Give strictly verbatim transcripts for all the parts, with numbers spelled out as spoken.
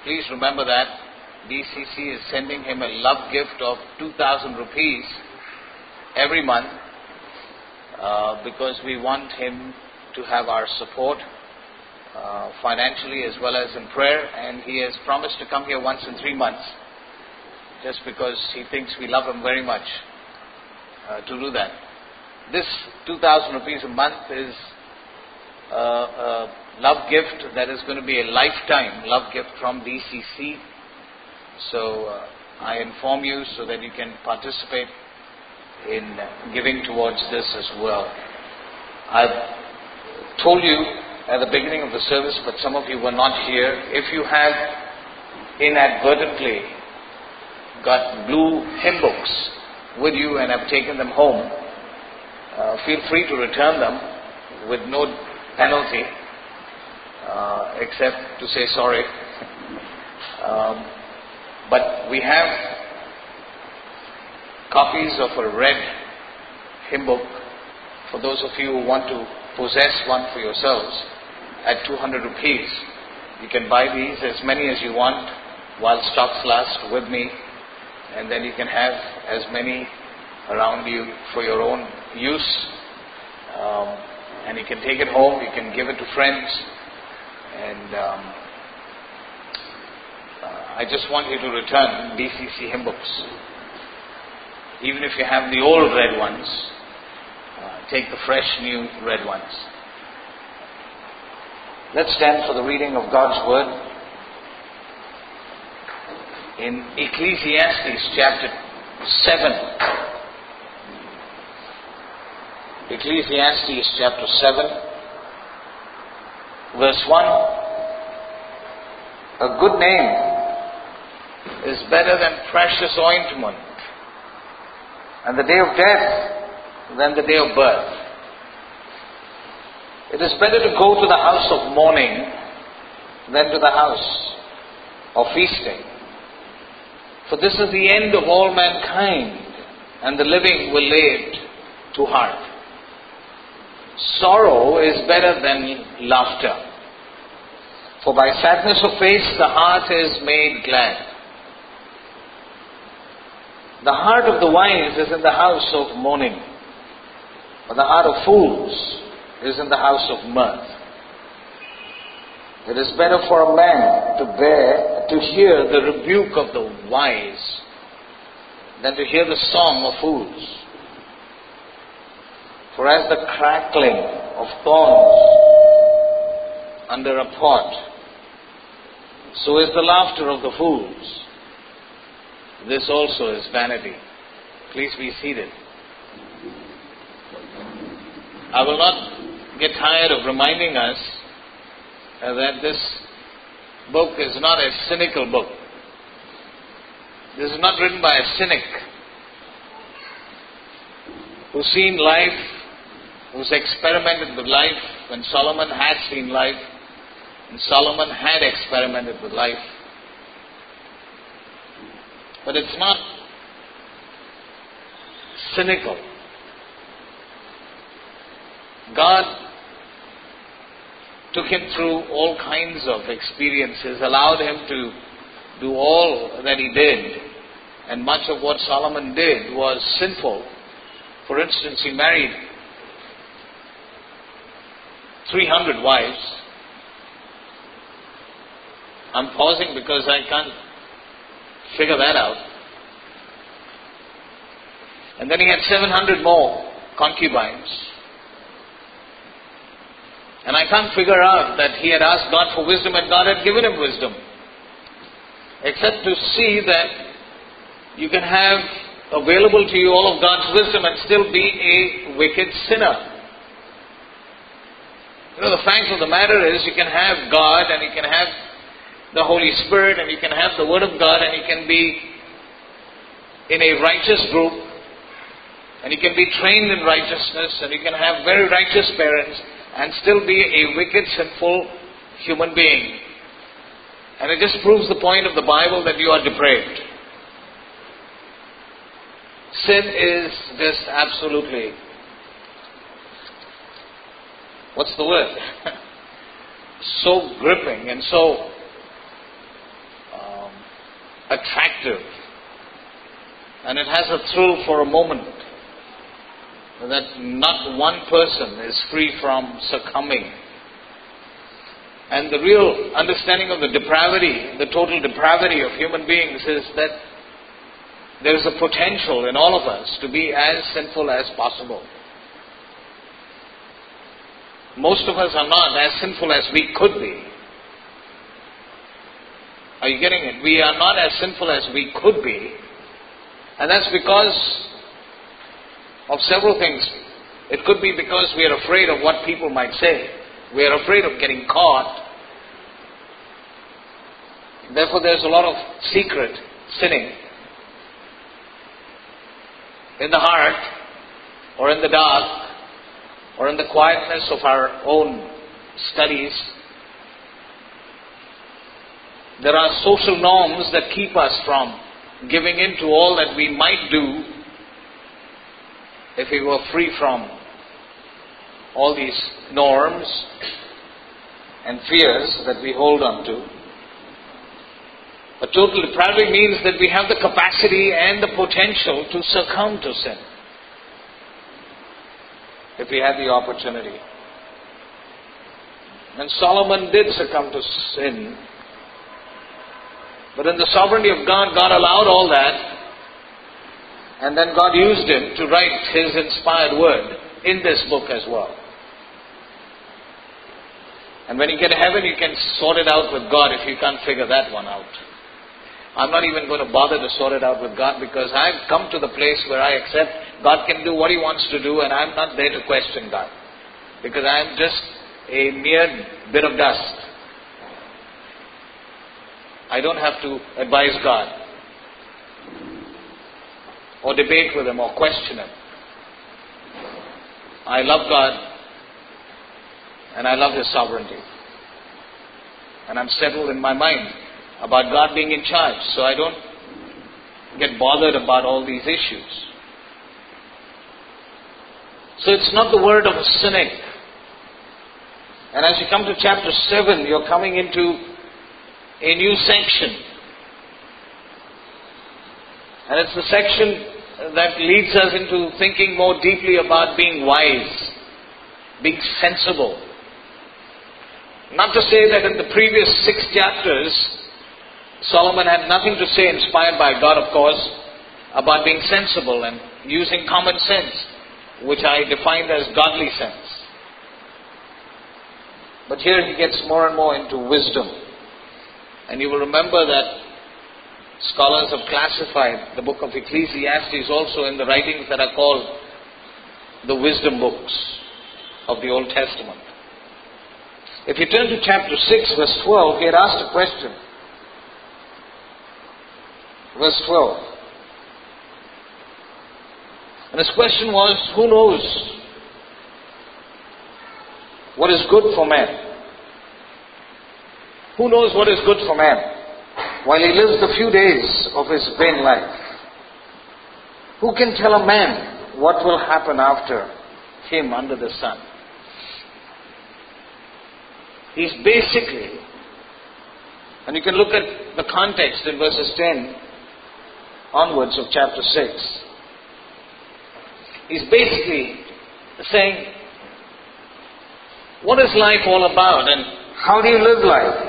please remember that D C C is sending him a love gift of two thousand rupees every month uh, because we want him to have our support uh, financially as well as in prayer, and he has promised to come here once in three months just because he thinks we love him very much uh, to do that. This two thousand rupees a month is uh, a love gift that is going to be a lifetime love gift from D C C. So uh, I inform you so that you can participate in giving towards this as well. I've told you at the beginning of the service, but some of you were not here. If you have inadvertently got blue hymn books with you and have taken them home, uh, feel free to return them with no penalty, uh, except to say sorry. um, but we have copies of a red hymn book for those of you who want to possess one for yourselves at two hundred rupees. You can buy these as many as you want while stocks last with me, and then you can have as many around you for your own use. Um, and you can take it home, you can give it to friends, and um, uh, I just want you to return D C C hymn books. Even if you have the old red ones, uh, take the fresh new red ones. Let's stand for the reading of God's Word in Ecclesiastes chapter seven. Ecclesiastes chapter seven, verse one. A good name is better than precious ointment, and the day of death than the day of birth. It is better to go to the house of mourning than to the house of feasting. For this is the end of all mankind, and the living will lay it to heart. Sorrow is better than laughter, for by sadness of face the heart is made glad. The heart of the wise is in the house of mourning, but the heart of fools is in the house of mirth. It is better for a man to bear, to hear the rebuke of the wise than to hear the song of fools. For as the crackling of thorns under a pot, so is the laughter of the fools. This also is vanity. Please be seated. I will not get tired of reminding us uh, that this book is not a cynical book. This is not written by a cynic who's seen life, who's experimented with life when Solomon had seen life, and Solomon had experimented with life. But it's not cynical. God took him through all kinds of experiences, allowed him to do all that he did, and much of what Solomon did was sinful. For instance, he married three hundred wives. I'm pausing because I can't figure that out. And then he had seven hundred more concubines. And I can't figure out that he had asked God for wisdom and God had given him wisdom. Except to see that you can have available to you all of God's wisdom and still be a wicked sinner. You know, the fact of the matter is you can have God and you can have the Holy Spirit and you can have the Word of God and you can be in a righteous group and you can be trained in righteousness and you can have very righteous parents and still be a wicked, sinful human being. And it just proves the point of the Bible that you are depraved. Sin is just absolutely, what's the word? So gripping and so attractive. And it has a thrill for a moment that not one person is free from succumbing. And the real understanding of the depravity, the total depravity of human beings is that there is a potential in all of us to be as sinful as possible. Most of us are not as sinful as we could be. Are you getting it? We are not as sinful as we could be. And that's because of several things. It could be because we are afraid of what people might say. We are afraid of getting caught. Therefore, there's a lot of secret sinning in the heart, or in the dark, or in the quietness of our own studies. There are social norms that keep us from giving in to all that we might do if we were free from all these norms and fears that we hold on to. But total depravity means that we have the capacity and the potential to succumb to sin if we had the opportunity. And Solomon did succumb to sin. But in the sovereignty of God, God allowed all that. And then God used him to write his inspired word in this book as well. And when you get to heaven, you can sort it out with God if you can't figure that one out. I'm not even going to bother to sort it out with God, because I've come to the place where I accept God can do what he wants to do, and I'm not there to question God. Because I'm just a mere bit of dust. I don't have to advise God, or debate with him, or question him. I love God, and I love his sovereignty. And I'm settled in my mind about God being in charge, so I don't get bothered about all these issues. So it's not the word of a cynic. And as you come to chapter seven, you're coming into a new section. And it's the section that leads us into thinking more deeply about being wise, being sensible. Not to say that in the previous six chapters, Solomon had nothing to say, inspired by God, of course, about being sensible and using common sense, which I defined as godly sense. But here he gets more and more into wisdom. And you will remember that scholars have classified the book of Ecclesiastes also in the writings that are called the wisdom books of the Old Testament. If you turn to chapter six, verse twelve, he had asked a question. Verse twelve. And his question was, who knows what is good for man? Who knows what is good for man while he lives the few days of his vain life? Who can tell a man what will happen after him under the sun? He's basically, and you can look at the context in verses ten onwards of chapter six. He's basically saying, what is life all about, and how do you live life?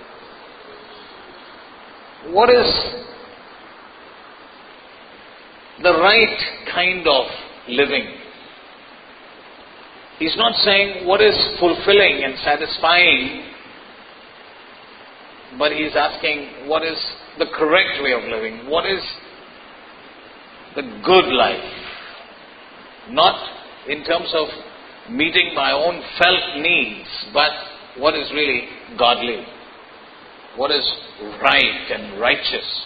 What is the right kind of living? He's not saying what is fulfilling and satisfying, but he's asking what is the correct way of living? What is the good life? Not in terms of meeting my own felt needs, but what is really godly? What is right and righteous?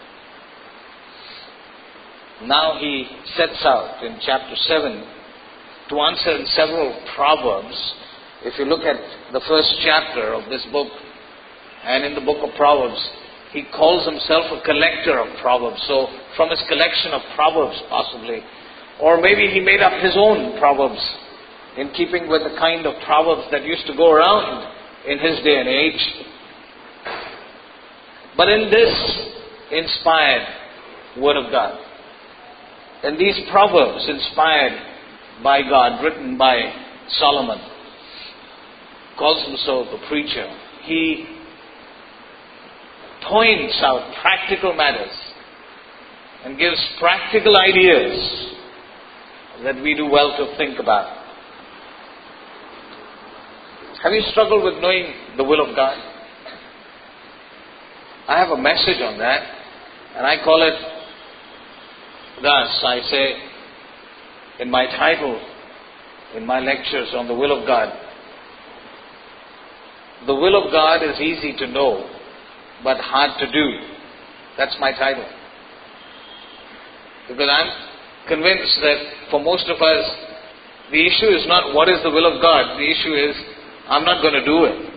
Now he sets out in chapter seven to answer in several proverbs. If you look at the first chapter of this book, and in the book of Proverbs, he calls himself a collector of proverbs. So from his collection of proverbs possibly, or maybe he made up his own proverbs in keeping with the kind of proverbs that used to go around in his day and age. But in this inspired Word of God. And these Proverbs inspired by God, written by Solomon, calls himself a preacher. He points out practical matters and gives practical ideas that we do well to think about. Have you struggled with knowing the will of God? I have a message on that, and I call it thus. I say in my title, in my lectures on the will of God, the will of God is easy to know, but hard to do. That's my title. Because I'm convinced that for most of us, the issue is not what is the will of God. The issue is, I'm not going to do it.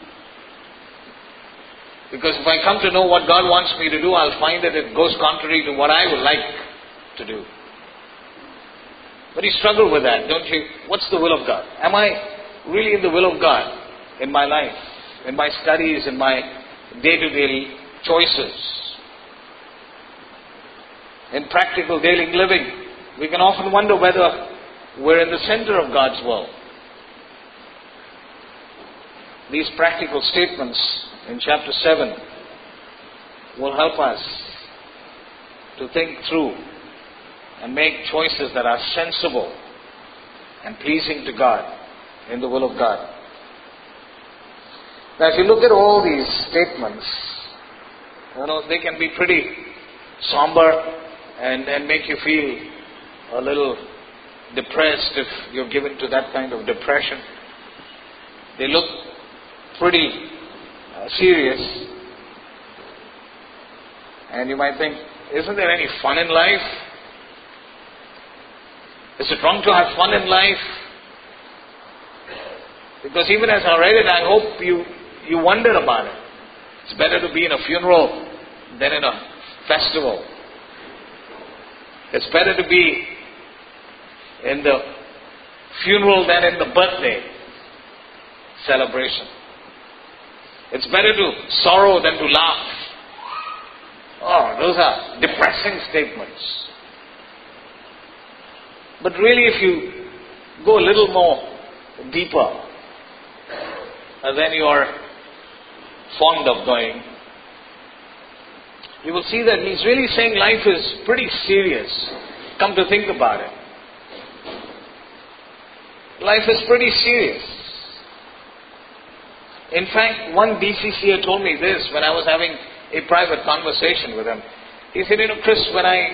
Because if I come to know what God wants me to do, I'll find that it goes contrary to what I would like to do. But you struggle with that, don't you? What's the will of God? Am I really in the will of God in my life, in my studies, in my day-to-day choices, in practical daily living? We can often wonder whether we're in the center of God's will. These practical statements in chapter seven will help us to think through and make choices that are sensible and pleasing to God in the will of God. Now, if you look at all these statements, you know, they can be pretty somber and, and make you feel a little depressed if you're given to that kind of depression. They look pretty uh, serious, and you might think, isn't there any fun in life? Is it wrong to have fun in life? Because even as I read it, I hope you, you wonder about it. It's better to be in a funeral than in a festival. It's better to be in the funeral than in the birthday celebration. It's better to sorrow than to laugh. Oh, those are depressing statements. But really, if you go a little more deeper than you are fond of going, you will see that he's really saying life is pretty serious. Come to think about it. Life is pretty serious. In fact, one D C C A told me this when I was having a private conversation with him. He said, you know, Chris, when I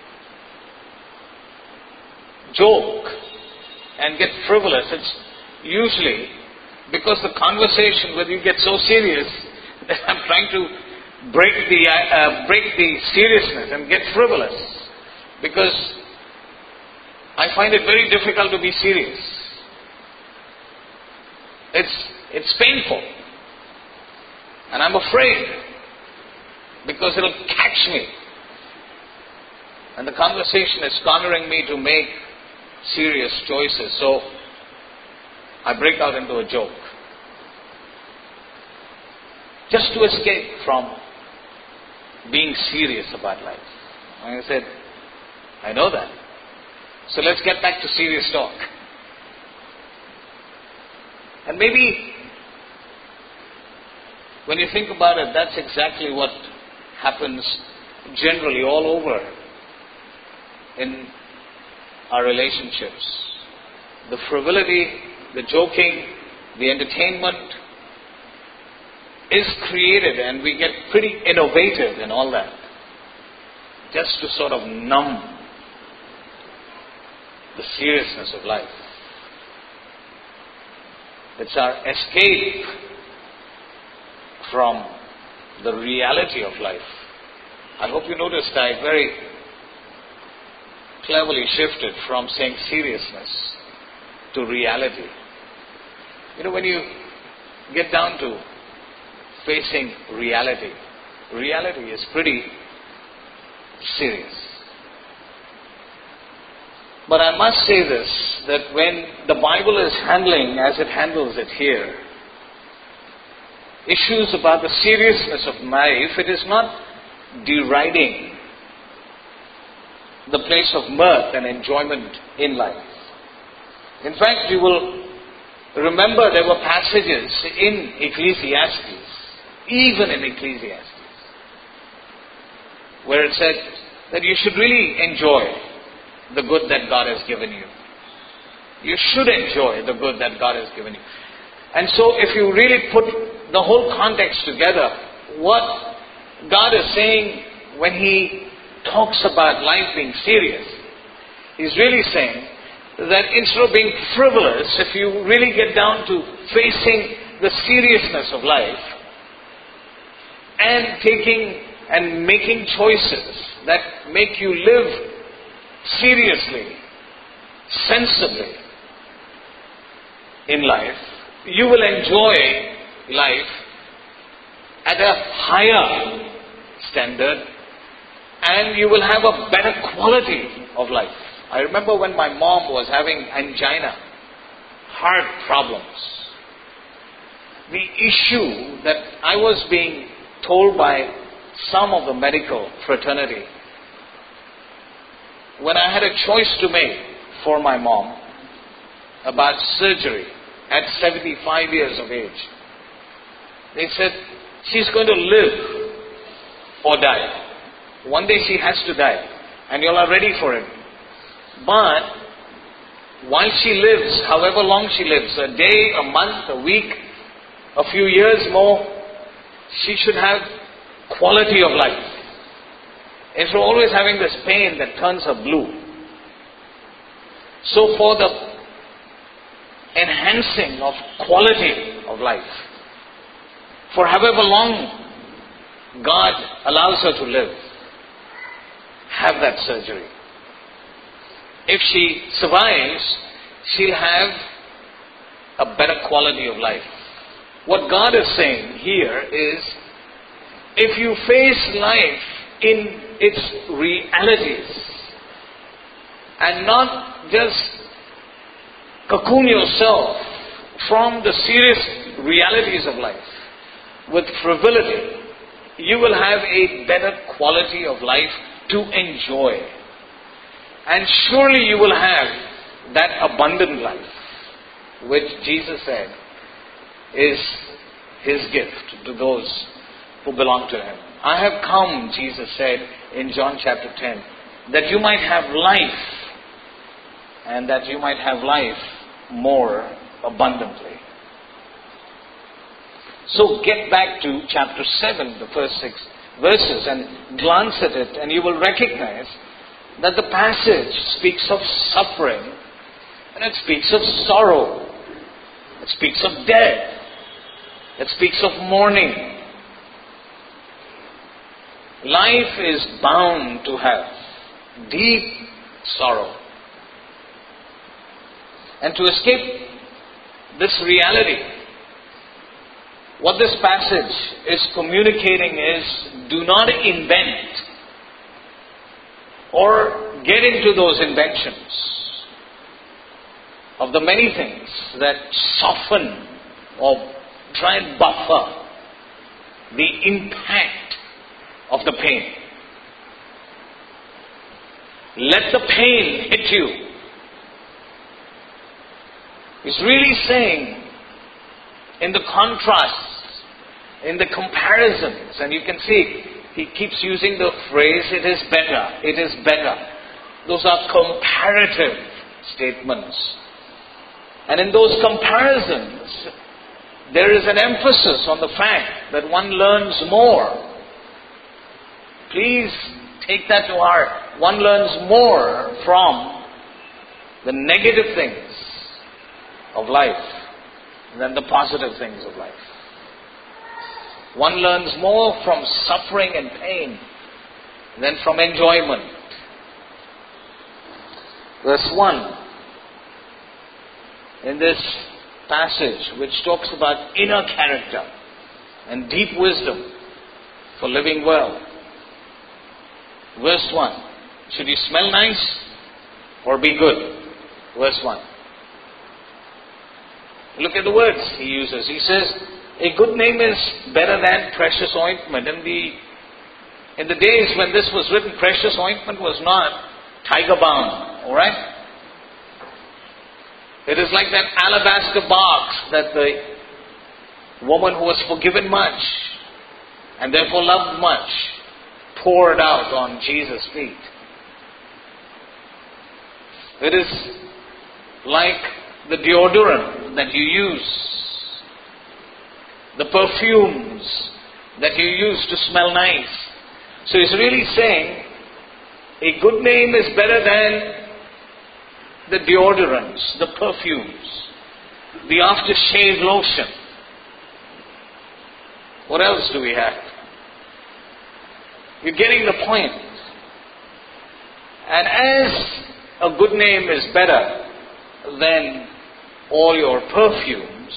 joke and get frivolous, it's usually because the conversation with you gets so serious that I'm trying to break the uh, break the seriousness and get frivolous, because I find it very difficult to be serious. It's it's painful, and I'm afraid because it'll catch me, and the conversation is cornering me to make serious choices. So I break out into a joke just to escape from being serious about life. And I said, I know that. So let's get back to serious talk. And maybe when you think about it, that's exactly what happens generally all over in our relationships. The frivolity, the joking, the entertainment is created, and we get pretty innovative in all that, just to sort of numb the seriousness of life. It's our escape from the reality of life. I hope you noticed I very cleverly shifted from saying seriousness to reality. You know, when you get down to facing reality, reality is pretty serious. But I must say this, that when the Bible is handling, as it handles it here, issues about the seriousness of life, it is not deriding the place of mirth and enjoyment in life. In fact, you will remember there were passages in Ecclesiastes, even in Ecclesiastes, where it said that you should really enjoy the good that God has given you. You should enjoy the good that God has given you. And so if you really put the whole context together, what God is saying when He talks about life being serious, He's really saying that instead of being frivolous, if you really get down to facing the seriousness of life and taking and making choices that make you live seriously, sensibly in life, you will enjoy life at a higher standard and you will have a better quality of life. I remember when my mom was having angina, heart problems, the issue that I was being told by some of the medical fraternity, when I had a choice to make for my mom about surgery at seventy-five years of age, they said, she's going to live or die. One day she has to die, and you all are ready for it. But while she lives, however long she lives, a day, a month, a week, a few years more, she should have quality of life. Instead of always having this pain that turns her blue. So for the enhancing of quality of life, for however long God allows her to live, have that surgery. If she survives, she'll have a better quality of life. What God is saying here is, if you face life in its realities and not just cocoon yourself from the serious realities of life with frivolity, you will have a better quality of life to enjoy. And surely you will have that abundant life, which Jesus said is His gift to those who belong to Him. I have come, Jesus said in John chapter ten, that you might have life, and that you might have life more abundantly. So get back to chapter seven, the first six verses, and glance at it, and you will recognize that the passage speaks of suffering, and it speaks of sorrow, it speaks of death, it speaks of mourning. Life is bound to have deep sorrow. And to escape this reality, what this passage is communicating is, do not invent or get into those inventions of the many things that soften or try and buffer the impact of the pain. Let the pain hit you. He's really saying, in the contrasts, in the comparisons, and you can see he keeps using the phrase, it is better, it is better. Those are comparative statements. And in those comparisons, there is an emphasis on the fact that one learns more. Please take that to heart. One learns more from the negative things of life than the positive things of life. One learns more from suffering and pain than from enjoyment. Verse one, in this passage which talks about inner character and deep wisdom for living well. Verse one, should you smell nice or be good? Verse one. Look at the words he uses. He says, a good name is better than precious ointment. And the In the days when this was written, precious ointment was not tiger balm, alright? It is like that alabaster box that the woman who was forgiven much and therefore loved much poured out on Jesus' feet. It is like the deodorant that you use, the perfumes that you use to smell nice. So he's really saying a good name is better than the deodorants, the perfumes, the aftershave lotion. What else do we have? You're getting the point. And as a good name is better than all your perfumes,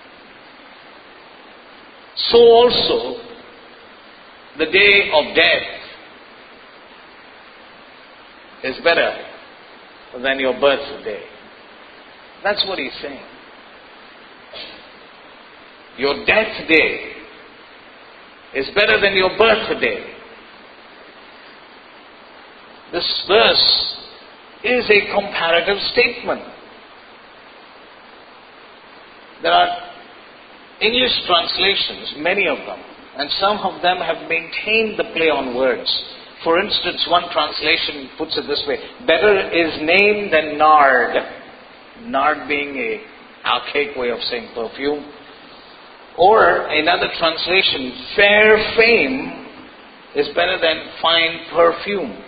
so also the day of death is better than your birthday. That's what he's saying. Your death day is better than your birthday. This verse is a comparative statement. There are English translations, many of them, and some of them have maintained the play on words. For instance, one translation puts it this way: better is name than nard. Nard being a archaic way of saying perfume. Or another translation, fair fame is better than fine perfume.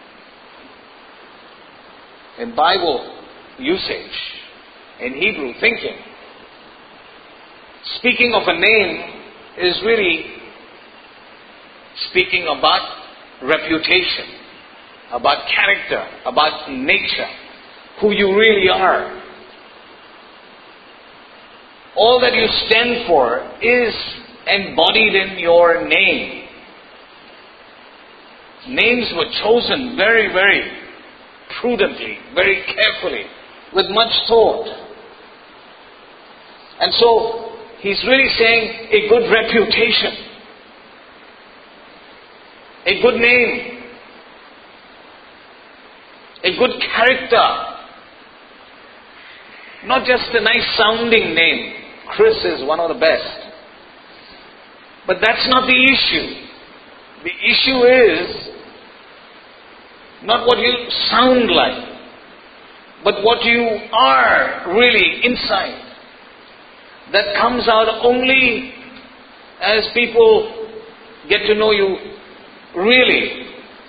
In Bible usage, in Hebrew thinking, speaking of a name is really speaking about reputation, about character, about nature, who you really are. All that you stand for is embodied in your name. Names were chosen very, very prudently, very carefully, with much thought. And so, he's really saying a good reputation, a good name, a good character, not just a nice sounding name. Chris is one of the best. But that's not the issue. The issue is not what you sound like, but what you are really inside. That comes out only as people get to know you really.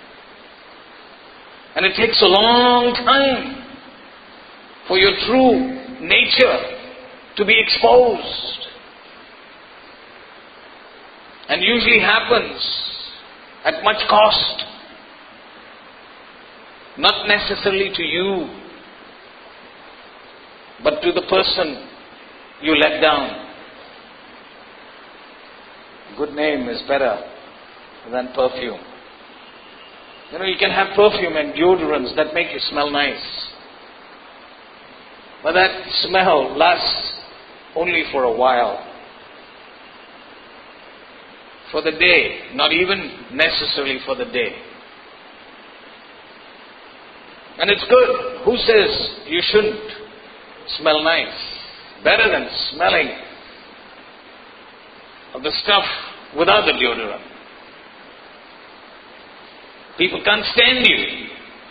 And it takes a long time for your true nature to be exposed. And usually happens at much cost. Not necessarily to you, but to the person you let down. Good name is better than perfume. You know, you can have perfume and deodorants that make you smell nice. But that smell lasts only for a while. For the day, not even necessarily for the day. And it's good. Who says you shouldn't smell nice? Better than smelling of the stuff without the deodorant. People can't stand you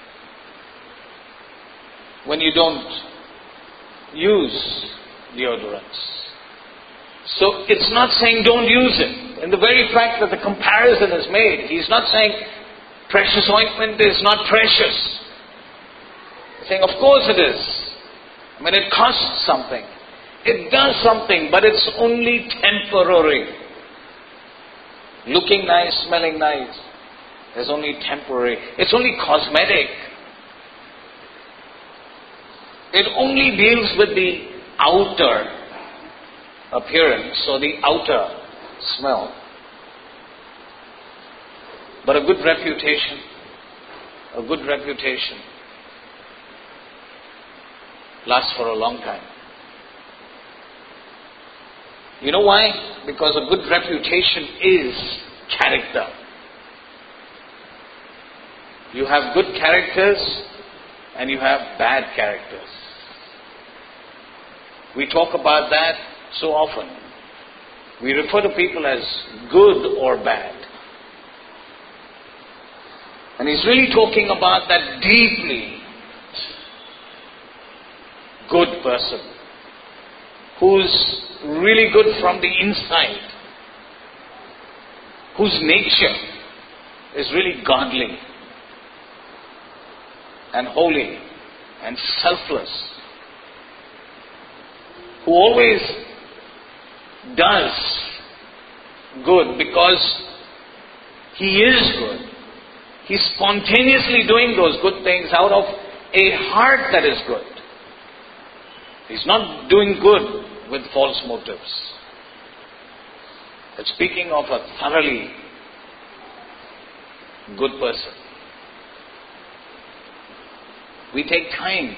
when you don't use deodorants. So it's not saying don't use it. In the very fact that the comparison is made, he's not saying precious ointment is not precious. He's saying, of course it is. I mean, it costs something. It does something, but it's only temporary. Looking nice, smelling nice is only temporary. It's only cosmetic. It only deals with the outer appearance or the outer smell. But a good reputation, a good reputation lasts for a long time. You know why? Because a good reputation is character. You have good characters and you have bad characters. We talk about that so often. We refer to people as good or bad. And he's really talking about that deeply good person who's really good from the inside, whose nature is really godly and holy and selfless, who always does good because he is good. He's spontaneously doing those good things out of a heart that is good. He's not doing good with false motives. But speaking of a thoroughly good person, we take time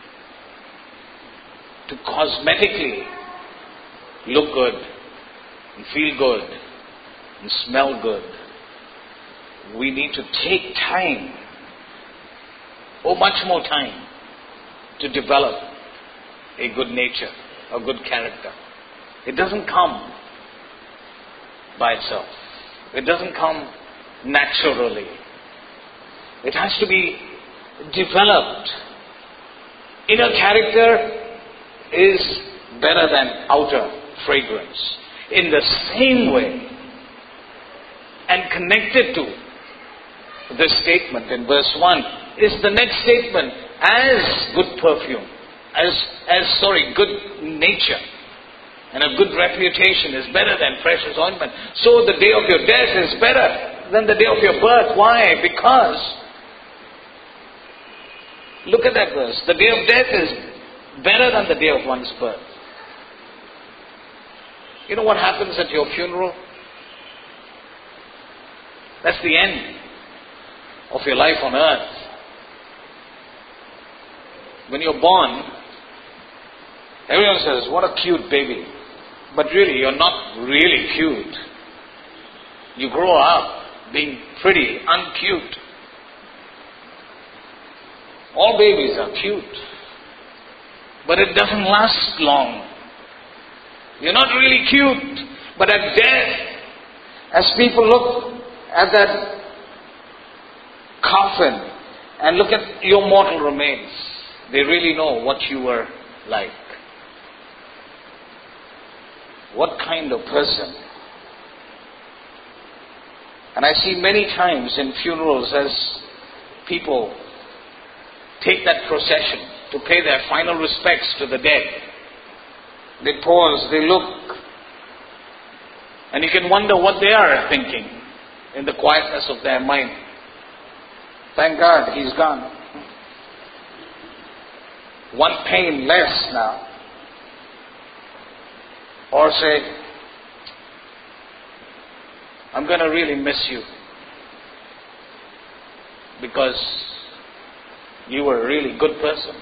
to cosmetically look good and feel good and smell good. We need to take time, oh much more time, to develop a good nature, a good character. It doesn't come by itself. It doesn't come naturally. It has to be developed. Inner character is better than outer fragrance. In the same way, and connected to this statement in verse one is the next statement, as good perfume, as, as sorry, good nature and a good reputation is better than precious ointment. So the day of your death is better than the day of your birth. Why? Because, look at that verse, the day of death is better than the day of one's birth. You know what happens at your funeral? That's the end of your life on earth. When you're born, everyone says, what a cute baby. But really, you're not really cute. You grow up being pretty, uncute. All babies are cute. But it doesn't last long. You're not really cute. But at death, as people look at that coffin and look at your mortal remains, they really know what you were like. What kind of person? And I see many times in funerals as people take that procession to pay their final respects to the dead. They pause, they look, and you can wonder what they are thinking in the quietness of their mind. Thank God he's gone. One pain less now. Or say, I'm going to really miss you because you were a really good person.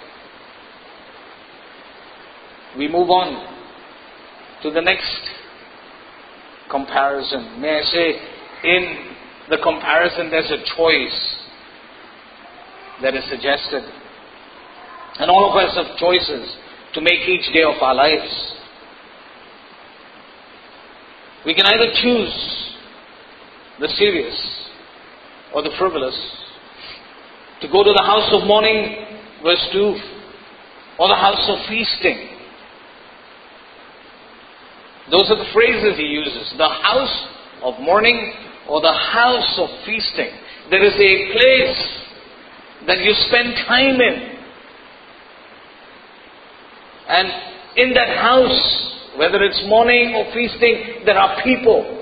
We move on to the next comparison. May I say, in the comparison there's a choice that is suggested. And all of us have choices to make each day of our lives. We can either choose the serious or the frivolous. To go to the house of mourning, verse two, or the house of feasting. Those are the phrases he uses. The house of mourning or the house of feasting. There is a place that you spend time in. And in that house, whether it's mourning or feasting, there are people.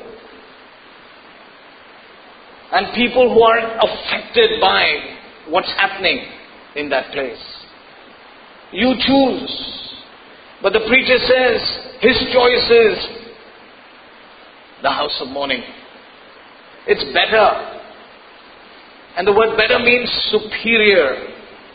And people who are affected by what's happening in that place. You choose. But the preacher says his choice is the house of mourning. It's better. And the word better means superior.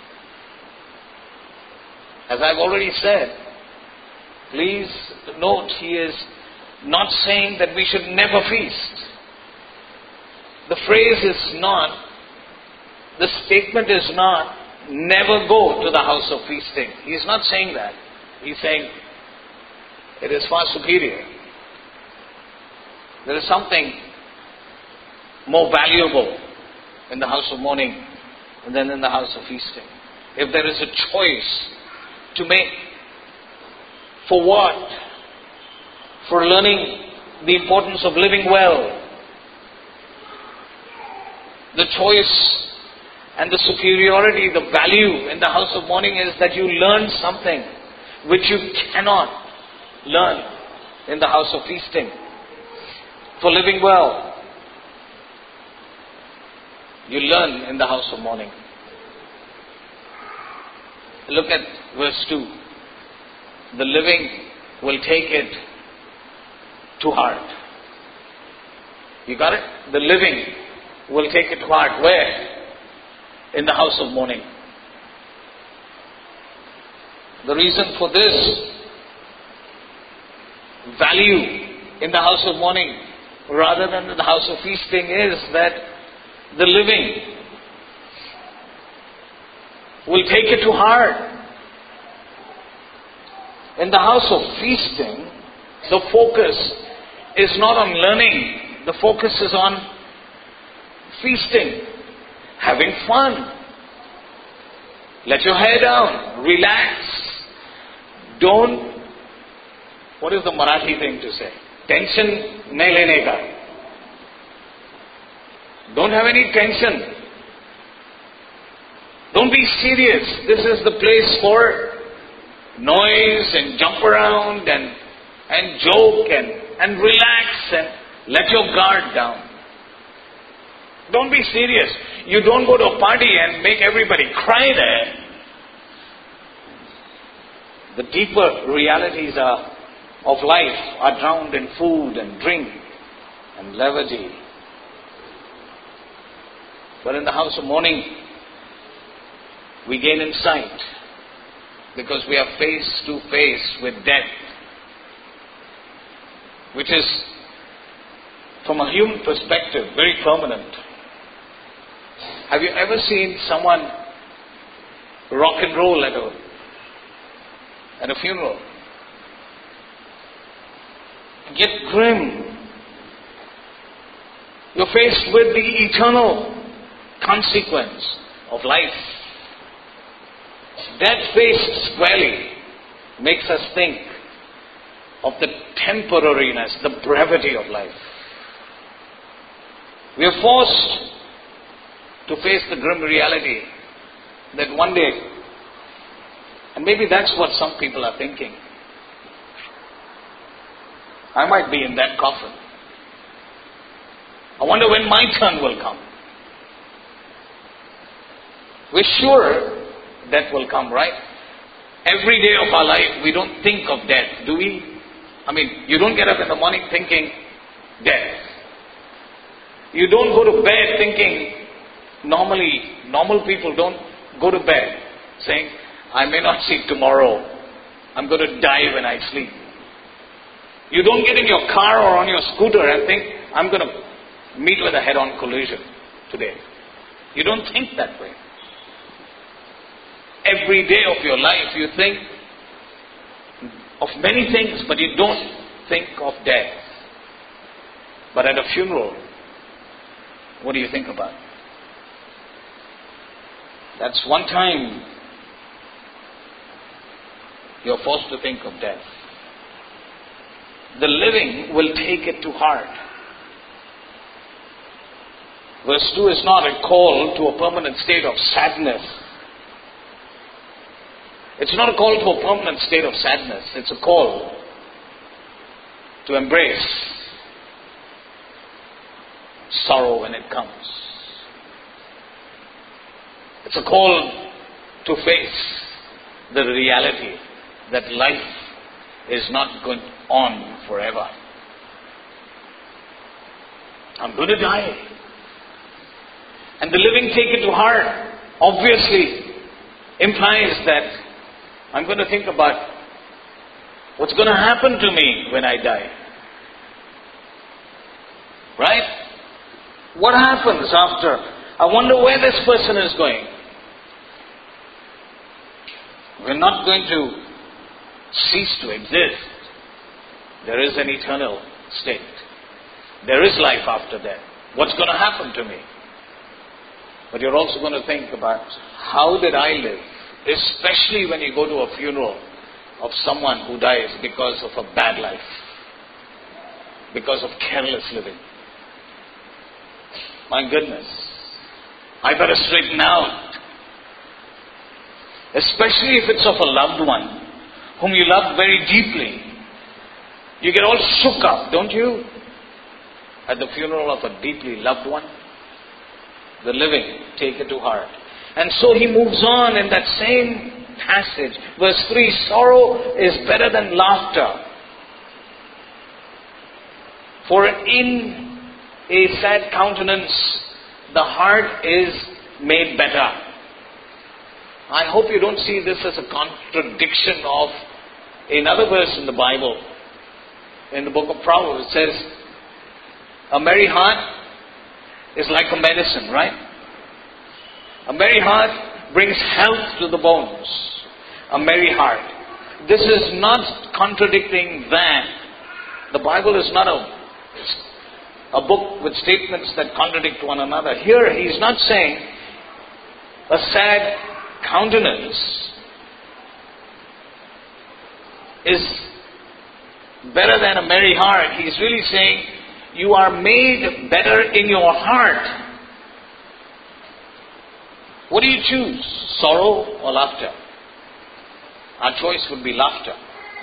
As I've already said, please note, he is not saying that we should never feast. The phrase is not, the statement is not, never go to the house of feasting. He's not saying that. He's saying, it is far superior. There is something more valuable in the house of mourning than in the house of feasting. If there is a choice to make, for what? For learning the importance of living well. The choice and the superiority, the value in the house of mourning is that you learn something which you cannot learn in the house of feasting. For living well, you learn in the house of mourning. Look at verse two. The living will take it to heart. You got it? The living will take it to heart. Where? In the house of mourning. The reason for this value in the house of mourning rather than in the house of feasting is that the living will take it to heart. In the house of feasting, the focus is not on learning. The focus is on feasting, having fun. Let your hair down, relax. Don't, what is the Marathi thing to say? Tension nahi lene ka. Don't have any tension. Don't be serious. This is the place for noise and jump around and and joke and, and relax and let your guard down. Don't be serious. You don't go to a party and make everybody cry there. The deeper realities are, of life are drowned in food and drink and levity. But in the house of mourning, we gain insight because we are face to face with death, which is, from a human perspective, very permanent. Have you ever seen someone rock and roll at a, at a funeral? Get grim. You're faced with the eternal consequence of life. Death faced squarely makes us think of the temporariness, the brevity of life. We are forced to face the grim reality that one day, and maybe that's what some people are thinking, I might be in that coffin. I wonder when my turn will come. We're sure death will come, right? Every day of our life, we don't think of death, do we? I mean, you don't get up in the morning thinking death. You don't go to bed thinking, normally, normal people don't go to bed saying, I may not see tomorrow. I'm going to die when I sleep. You don't get in your car or on your scooter and think, I'm going to meet with a head-on collision today. You don't think that way. Every day of your life you think of many things, but you don't think of death. But at a funeral, what do you think about? That's one time you're forced to think of death. The living will take it to heart. Verse two is not a call to a permanent state of sadness. It's not a call to a permanent state of sadness. It's a call to embrace sorrow when it comes. It's a call to face the reality that life is not going on forever. I'm going to die. And the living take it to heart obviously implies that I'm going to think about what's going to happen to me when I die. Right? What happens after I wonder where this person is going. We're not going to cease to exist. There is an eternal state. There is life after death. What's going to happen to me? But you're also going to think about, how did I live? Especially when you go to a funeral of someone who dies because of a bad life, because of careless living. My goodness, I better straighten out. Especially if it's of a loved one whom you love very deeply. You get all shook up, don't you? At the funeral of a deeply loved one. The living take it to heart. And so he moves on in that same passage. Verse three, sorrow is better than laughter. For in a sad countenance, the heart is made better. I hope you don't see this as a contradiction of another verse in the Bible. In the book of Proverbs, it says, a merry heart is like a medicine, right? A merry heart brings health to the bones. A merry heart. This is not contradicting that. The Bible is not a, a book with statements that contradict one another. Here he's not saying a sad countenance is better than a merry heart. He's really saying you are made better in your heart. What do you choose? Sorrow or laughter? Our choice would be laughter.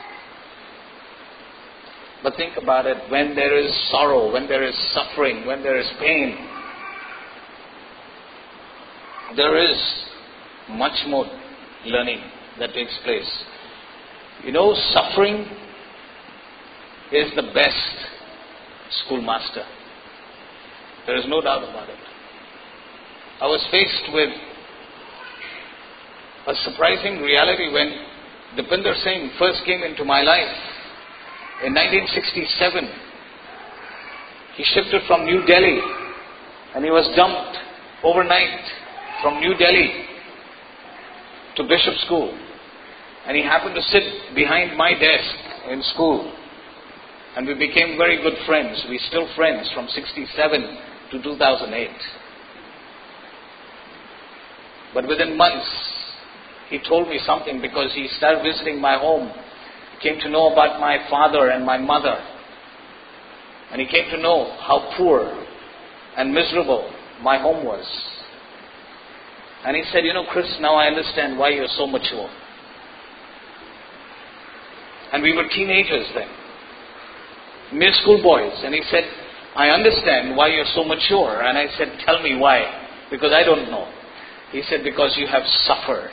But think about it, when there is sorrow, when there is suffering, when there is pain, there is much more learning that takes place. You know, suffering is the best schoolmaster. There is no doubt about it. I was faced with a surprising reality when Dipinder Singh first came into my life. In nineteen sixty-seven, he shifted from New Delhi and he was dumped overnight from New Delhi to Bishop School. And he happened to sit behind my desk in school. And we became very good friends. We're still friends from sixty-seven to two thousand eight. But within months, he told me something because he started visiting my home. He came to know about my father and my mother. And he came to know how poor and miserable my home was. And he said, you know, Chris, now I understand why you're so mature. And we were teenagers then. Mere schoolboys. And he said, I understand why you're so mature. And I said, tell me why. Because I don't know. He said, because you have suffered.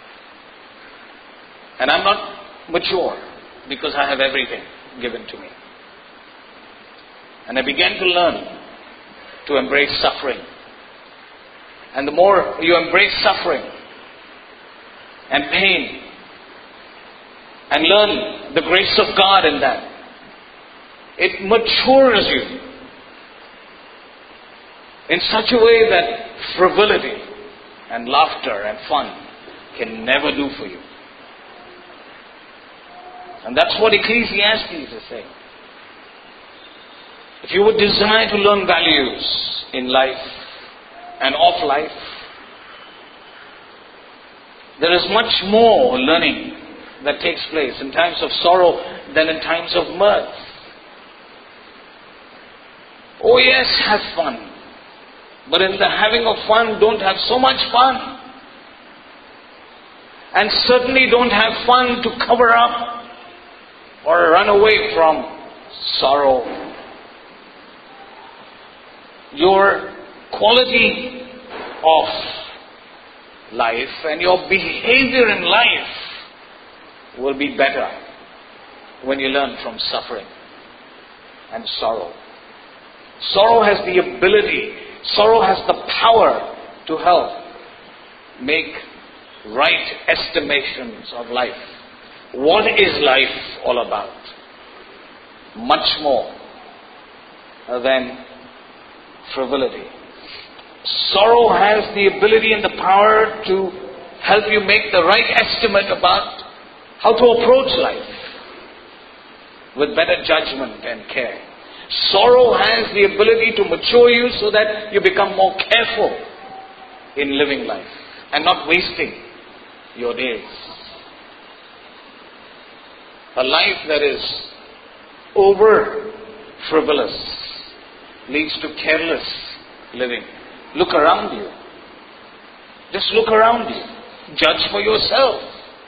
And I'm not mature because I have everything given to me. And I began to learn to embrace suffering. And the more you embrace suffering and pain and learn the grace of God in that, it matures you in such a way that frivolity and laughter and fun can never do for you. And that's what Ecclesiastes is saying. If you would desire to learn values in life and of life, there is much more learning that takes place in times of sorrow than in times of mirth. Oh yes, have fun. But in the having of fun, don't have so much fun. And certainly don't have fun to cover up or run away from sorrow. Your quality of life and your behavior in life will be better when you learn from suffering and sorrow. Sorrow has the ability, sorrow has the power to help make right estimations of life. What is life all about? Much more than frivolity. Sorrow has the ability and the power to help you make the right estimate about how to approach life with better judgment and care. Sorrow has the ability to mature you so that you become more careful in living life and not wasting your days. A life that is over frivolous leads to careless living. Look around you. Just look around you. Judge for yourself.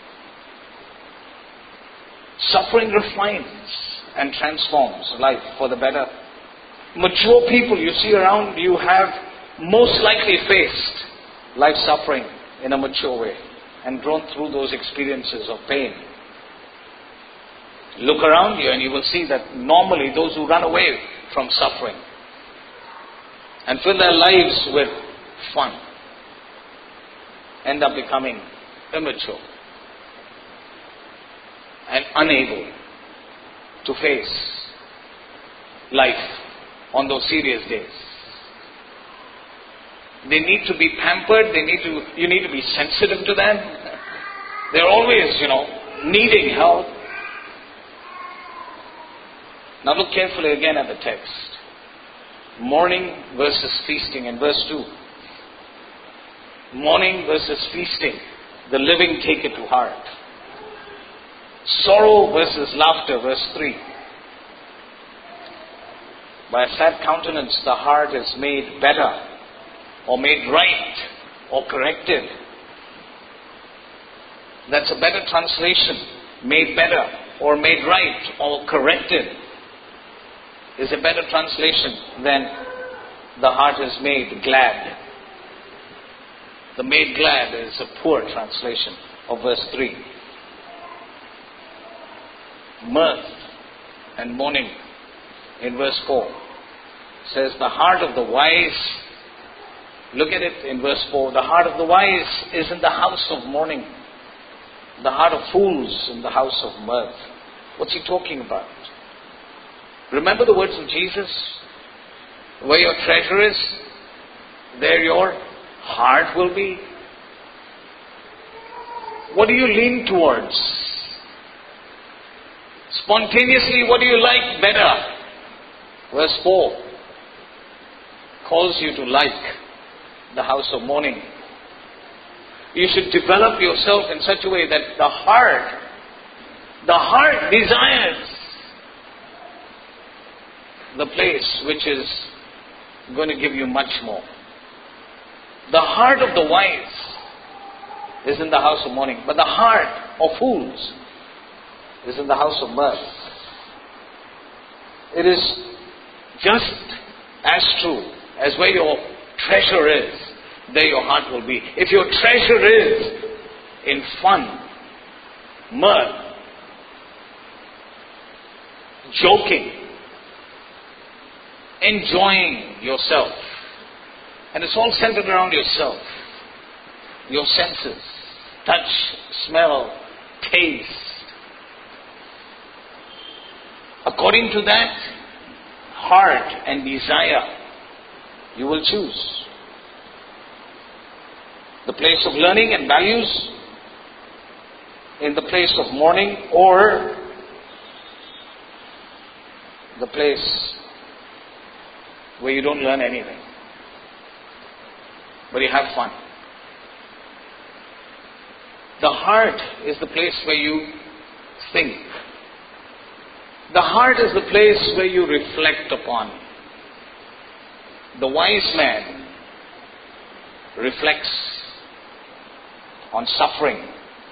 Suffering refines and transforms life for the better. Mature people you see around you have most likely faced life suffering in a mature way and gone through those experiences of pain. Look around you and you will see that normally those who run away from suffering and fill their lives with fun end up becoming immature and unable to face life on those serious days. They need to be pampered. They need to. You need to be sensitive to them. They're always, you know, needing help. Now look carefully again at the text. Mourning versus feasting in verse two. Mourning versus feasting. The living take it to heart. Sorrow versus laughter, verse three. By a sad countenance the heart is made better, or made right, or corrected. That's a better translation. Made better, or made right, or corrected is a better translation than the heart is made glad. The made glad is a poor translation of verse three. Mirth and mourning in verse four says the heart of the wise, look at it in verse four, the heart of the wise is in the house of mourning, the heart of fools in the house of mirth. What's he talking about? Remember the words of Jesus? Where your treasure is, there your heart will be. What do you lean towards? Spontaneously, what do you like better? Verse four calls you to like the house of mourning. You should develop yourself in such a way that the heart, the heart desires the place which is going to give you much more. The heart of the wise is in the house of mourning, but the heart of fools is in the house of mirth. It is just as true as where your treasure is, there your heart will be. If your treasure is in fun, mirth, joking, enjoying yourself, and it's all centered around yourself, your senses, touch, smell, taste. According to that heart and desire, you will choose the place of learning and values in the place of mourning, or the place where you don't learn anything, but you have fun. The heart is the place where you think. The heart is the place where you reflect upon. The wise man reflects on suffering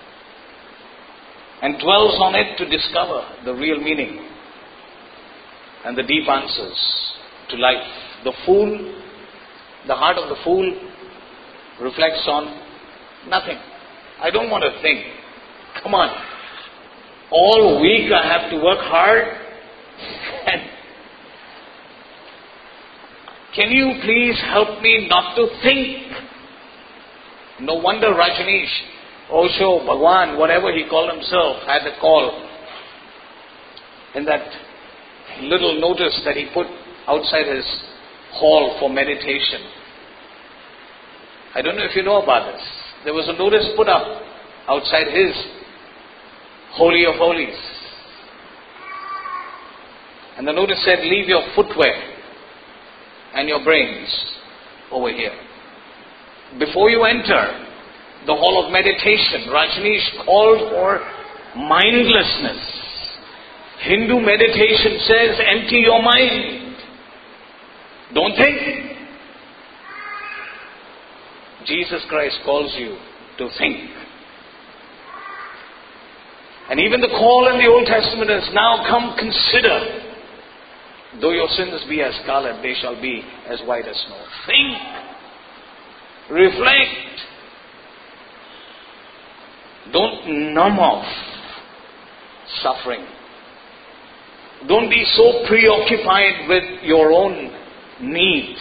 and dwells on it to discover the real meaning and the deep answers to life. The fool, the heart of the fool reflects on nothing. I don't want to think. Come on. All week I have to work hard. And can you please help me not to think? No wonder Rajneesh, Osho, Bhagwan, whatever he called himself, had a call in that little notice that he put outside his hall for meditation. I don't know if you know about this. There was a notice put up outside his Holy of Holies. And the notice said, leave your footwear and your brains over here. Before you enter the hall of meditation, Rajneesh called for mindlessness. Hindu meditation says, empty your mind. Don't think. Jesus Christ calls you to think. And even the call in the Old Testament is, now come consider. Though your sins be as scarlet, they shall be as white as snow. Think. Reflect. Don't numb off suffering. Don't be so preoccupied with your own needs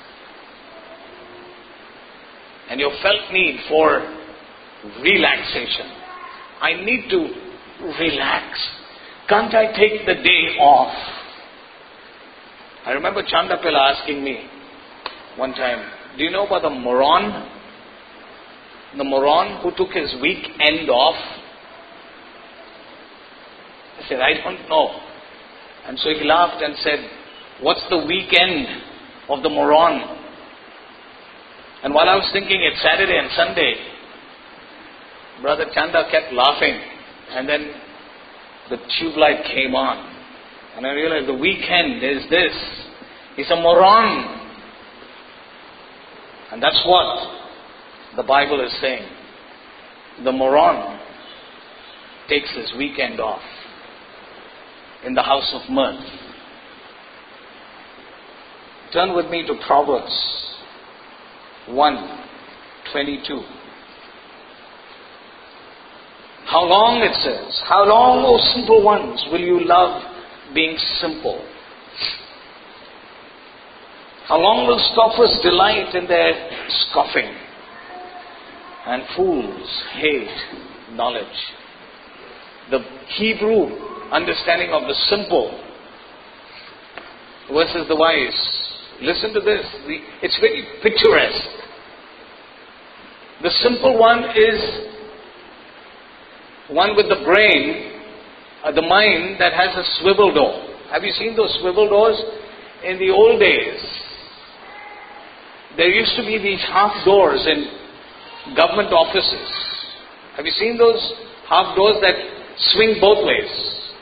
and your felt need for relaxation. I need to relax. Can't I take the day off? I remember Chandapilla asking me one time, do you know about the moron? The moron who took his weekend off? I said, I don't know. And so he laughed and said, what's the weekend of the moron? And while I was thinking it's Saturday and Sunday, Brother Chanda kept laughing. And then the tube light came on. And I realized the weekend is this. He's a moron. And that's what the Bible is saying. The moron takes his weekend off in the house of mirth. Turn with me to Proverbs one twenty-two. How long, it says, how long, O simple ones, will you love being simple? How long will scoffers delight in their scoffing? And fools hate knowledge. The Hebrew understanding of the simple versus the wise. Listen to this. The, it's very picturesque. The simple one is one with the brain, uh, the mind that has a swivel door. Have you seen those swivel doors? In the old days, there used to be these half doors in government offices. Have you seen those half doors that swing both ways?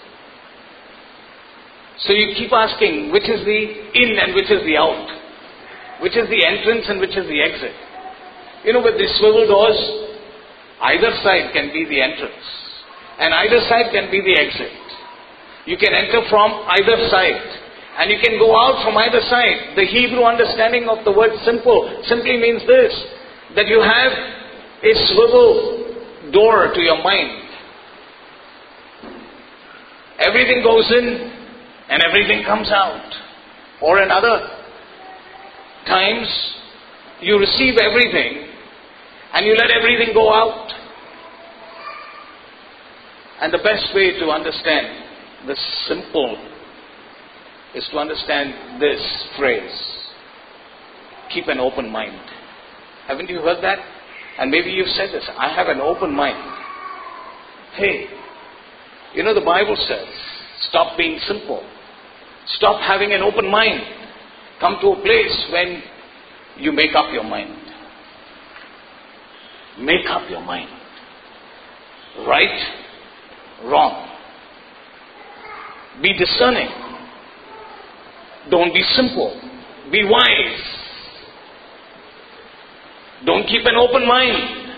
So you keep asking, which is the in and which is the out? Which is the entrance and which is the exit? You know, with these swivel doors, either side can be the entrance and either side can be the exit. You can enter from either side and you can go out from either side. The Hebrew understanding of the word simple simply means this, that you have a swivel door to your mind. Everything goes in and everything comes out. Or in other times, you receive everything and you let everything go out. And the best way to understand the simple is to understand this phrase: keep an open mind. Haven't you heard that? And maybe you've said this, I have an open mind. Hey, you know the Bible says, stop being simple. Stop having an open mind. Come to a place when you make up your mind. Make up your mind. Right, wrong. Be discerning. Don't be simple. Be wise. Don't keep an open mind.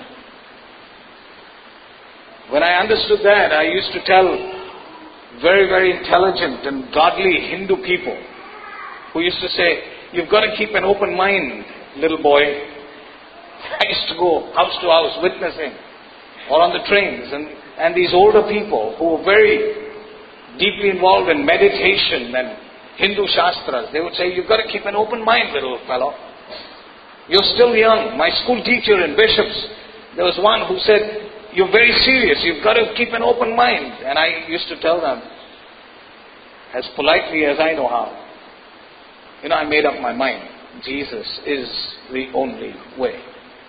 When I understood that, I used to tell very, very intelligent and godly Hindu people who used to say, you've got to keep an open mind, little boy. I used to go house to house witnessing, or on the trains, and, and these older people who were very deeply involved in meditation and Hindu Shastras, they would say, you've got to keep an open mind, little fellow. You're still young. My school teacher in Bishops, there was one who said, you're very serious, you've got to keep an open mind. And I used to tell them, as politely as I know how, you know, I made up my mind. Jesus is the only way.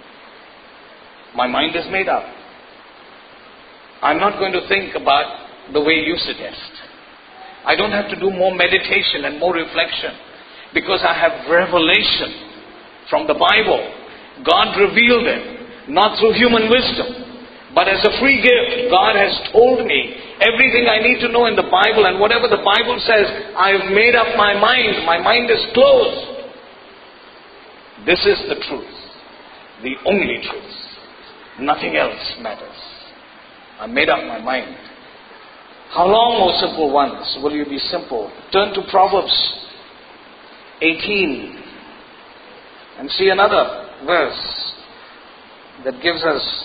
My mind is made up. I'm not going to think about the way you suggest. I don't have to do more meditation and more reflection because I have revelation from the Bible. God revealed it, not through human wisdom, but as a free gift. God has told me everything I need to know in the Bible, and whatever the Bible says, I have made up my mind. My mind is closed. This is the truth, the only truth. Nothing else matters. I made up my mind. How long, O simple ones, will you be simple? Turn to Proverbs eighteen and see another verse that gives us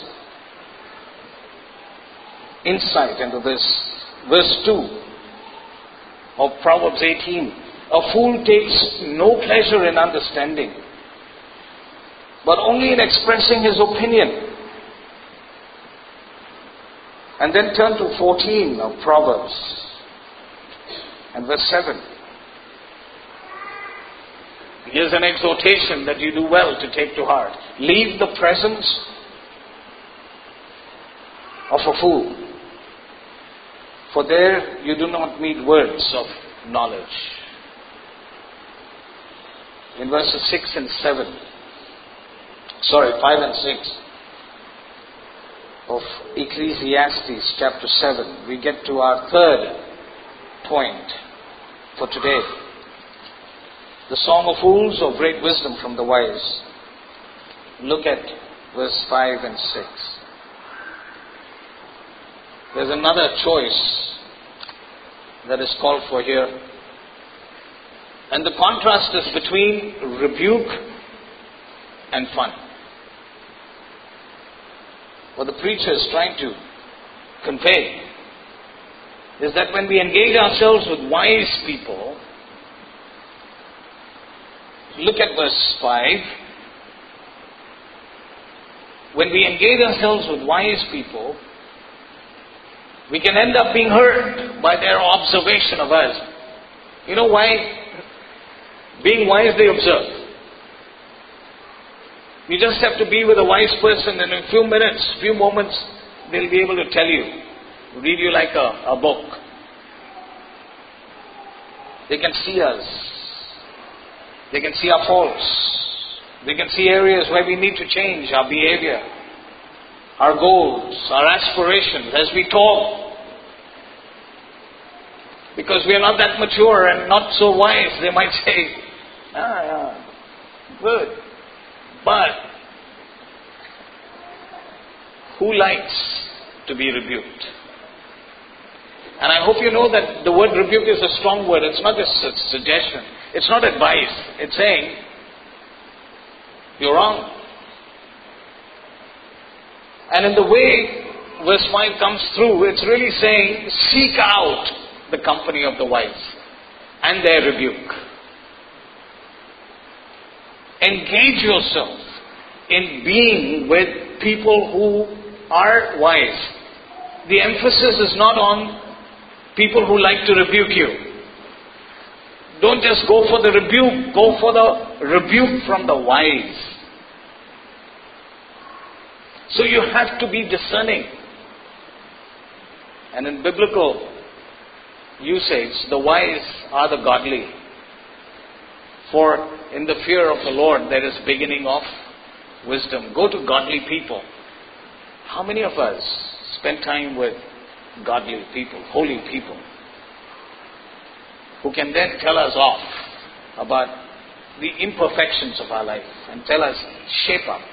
insight into this. Verse two of Proverbs eighteen. A fool takes no pleasure in understanding, but only in expressing his opinion. And then turn to fourteen of Proverbs and verse seven. Here's an exhortation that you do well to take to heart. Leave the presence of a fool, for there you do not meet words of knowledge. In verses six and seven, sorry, five and six of Ecclesiastes chapter seven, we get to our third point for today. The song of fools or great wisdom from the wise. Look at verse five and six. There's another choice that is called for here. And the contrast is between rebuke and fun. What the preacher is trying to convey is that when we engage ourselves with wise people, look at verse five. When we engage ourselves with wise people, we can end up being hurt by their observation of us. You know why? Being wise, they observe. You just have to be with a wise person, and in a few minutes, few moments, they'll be able to tell you, read you like a, a book. They can see us. They can see our faults. They can see areas where we need to change our behavior, our goals, our aspirations as we talk. Because we are not that mature and not so wise, they might say, ah, yeah, good. But who likes to be rebuked? And I hope you know that the word rebuke is a strong word. It's not just a suggestion. It's not advice. It's saying, you're wrong. And in the way verse five comes through, it's really saying, seek out the company of the wise and their rebuke. Engage yourself in being with people who are wise. The emphasis is not on people who like to rebuke you. Don't just go for the rebuke, go for the rebuke from the wise. So you have to be discerning. And in biblical usage, the wise are the godly. For in the fear of the Lord there is beginning of wisdom. Go to godly people. How many of us spend time with godly people, holy people, who can then tell us off about the imperfections of our life and tell us, shape up.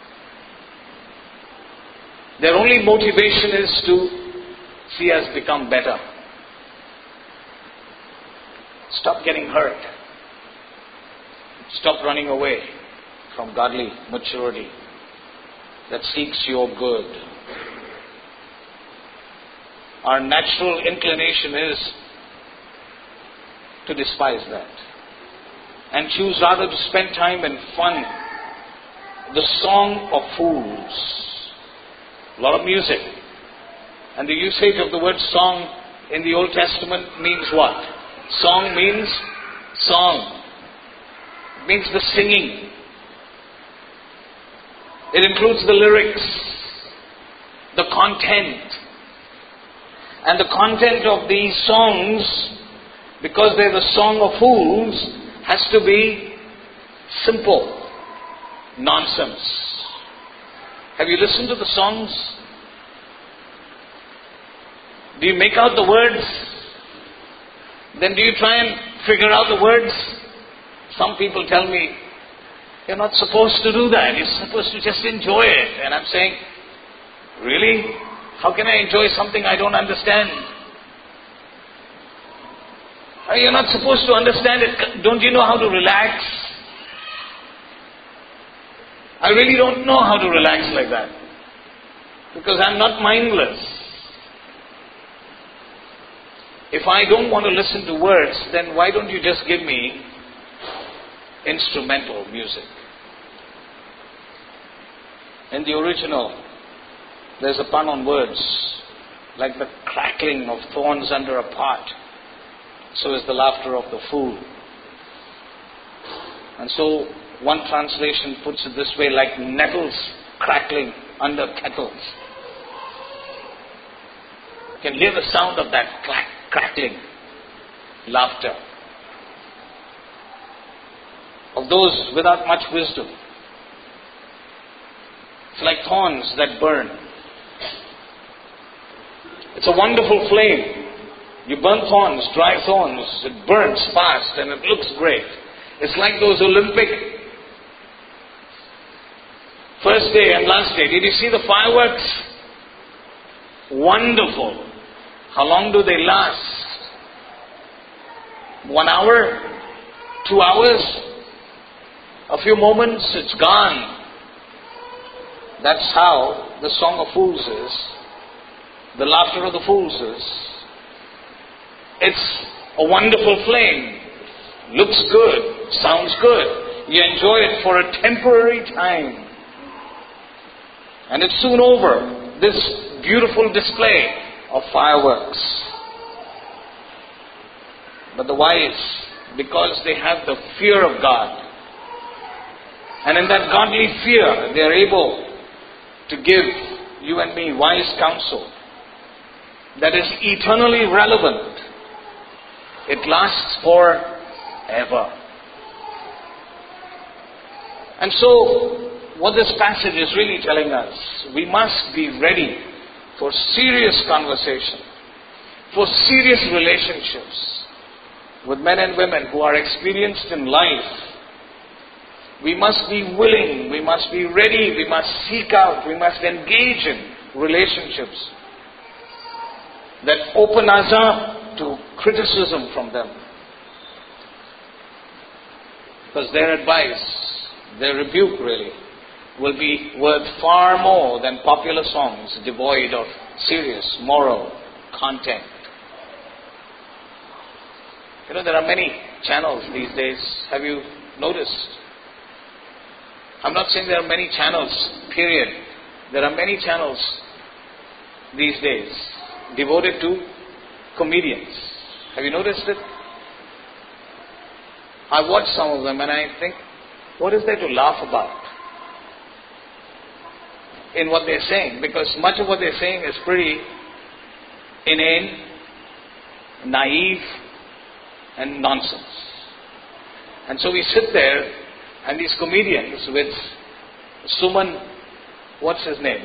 Their only motivation is to see us become better. Stop getting hurt. Stop running away from godly maturity that seeks your good. Our natural inclination is to despise that and choose rather to spend time in fun. The song of fools. A lot of music. And the usage of the word song in the Old Testament means what? Song means song. It means the singing. It includes the lyrics, the content. And the content of these songs, because they're the song of fools, has to be simple nonsense. Have you listened to the songs? Do you make out the words? Then do you try and figure out the words? Some people tell me, you're not supposed to do that. You're supposed to just enjoy it. And I'm saying, really? How can I enjoy something I don't understand? You're not supposed to understand it. Don't you know how to relax? I really don't know how to relax like that. Because I'm not mindless. If I don't want to listen to words, then why don't you just give me instrumental music? In the original, there's a pun on words, like the crackling of thorns under a pot, so is the laughter of the fool. And so, one translation puts it this way, like nettles crackling under kettles. You can hear the sound of that clack, crackling laughter of those without much wisdom. It's like thorns that burn. It's a wonderful flame. You burn thorns, dry thorns, it burns fast and it looks great. It's like those Olympic first day and last day. Did you see the fireworks? Wonderful. How long do they last? One hour? Two hours? A few moments, it's gone. That's how the Song of Fools is. The laughter of the fools is. It's a wonderful flame. Looks good. Sounds good. You enjoy it for a temporary time. And it's soon over. This beautiful display of fireworks. But the wise, because they have the fear of God, and in that godly fear, they are able to give you and me wise counsel that is eternally relevant. It lasts forever. And so, what this passage is really telling us, we must be ready for serious conversation, for serious relationships with men and women who are experienced in life. We must be willing, we must be ready, we must seek out, we must engage in relationships that open us up to criticism from them. Because their advice, their rebuke really, will be worth far more than popular songs devoid of serious moral content. You know, there are many channels these days. Have you noticed? I'm not saying there are many channels, period. There are many channels these days devoted to comedians. Have you noticed it? I watch some of them and I think, what is there to laugh about in what they're saying? Because much of what they're saying is pretty inane, naive, and nonsense. And so we sit there, and these comedians with Suman, what's his name?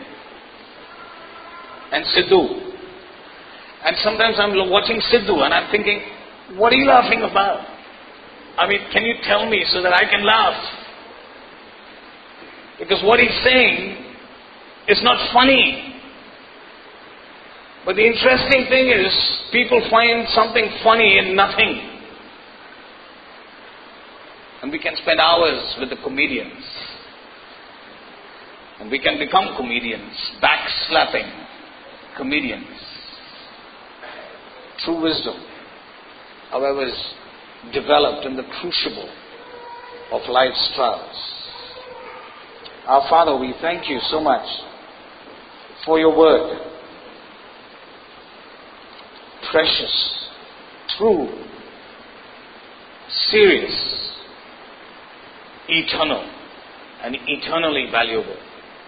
And Sidhu. And sometimes I'm watching Sidhu and I'm thinking, what are you laughing about? I mean, can you tell me so that I can laugh? Because what he's saying is not funny. But the interesting thing is, people find something funny in nothing. And we can spend hours with the comedians. And we can become comedians, backslapping comedians. True wisdom, however, is developed in the crucible of life's trials. Our Father, we thank you so much for your word. Precious, true, serious, eternal, and eternally valuable.